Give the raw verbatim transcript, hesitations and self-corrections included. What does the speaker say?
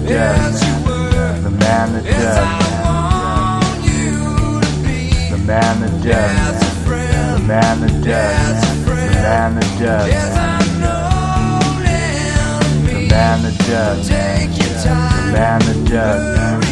does, the man that does, the man that does, the man that does, the man that does, the man that does, the man that does.